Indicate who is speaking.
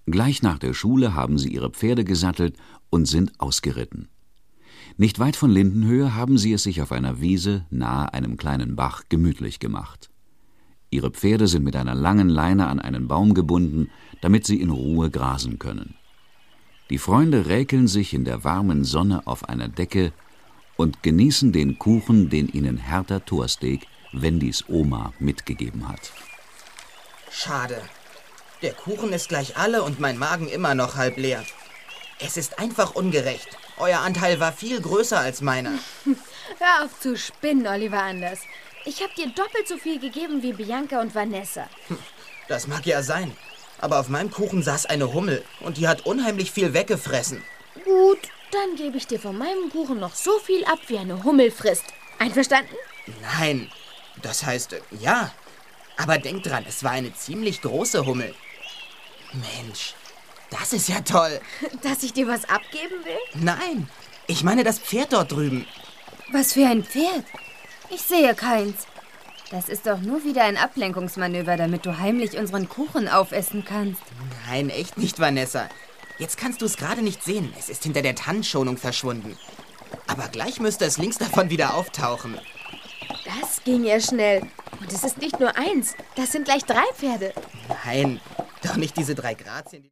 Speaker 1: Gleich nach der Schule haben sie ihre Pferde gesattelt und sind ausgeritten. Nicht weit von Lindenhöhe haben sie es sich auf einer Wiese nahe einem kleinen Bach gemütlich gemacht. Ihre Pferde sind mit einer langen Leine an einen Baum gebunden, damit sie in Ruhe grasen können. Die Freunde räkeln sich in der warmen Sonne auf einer Decke und genießen den Kuchen, den ihnen Hertha Thorsteg, Wendys Oma, mitgegeben hat.
Speaker 2: Schade. Der Kuchen ist gleich alle und mein Magen immer noch halb leer. Es ist einfach ungerecht. Euer Anteil war viel größer als meiner.
Speaker 3: Hör auf zu spinnen, Oliver Anders. Ich habe dir doppelt so viel gegeben wie Bianca und Vanessa.
Speaker 2: Das mag ja sein. Aber auf meinem Kuchen saß eine Hummel und die hat unheimlich viel weggefressen.
Speaker 3: Gut, dann gebe ich dir von meinem Kuchen noch so viel ab, wie eine Hummel frisst. Einverstanden?
Speaker 2: Nein, das heißt, ja. Aber denk dran, es war eine ziemlich große Hummel. Mensch, das ist ja toll.
Speaker 3: Dass ich dir was abgeben will?
Speaker 2: Nein, ich meine das Pferd dort drüben.
Speaker 4: Was für ein Pferd? Ich sehe keins. Das ist doch nur wieder ein Ablenkungsmanöver, damit du heimlich unseren Kuchen aufessen kannst.
Speaker 2: Nein, echt nicht, Vanessa. Jetzt kannst du es gerade nicht sehen. Es ist hinter der Tannenschonung verschwunden. Aber gleich müsste es links davon wieder auftauchen.
Speaker 3: Das ging ja schnell. Und es ist nicht nur eins. Das sind gleich 3 Pferde.
Speaker 2: Nein, doch nicht diese 3 Grazien.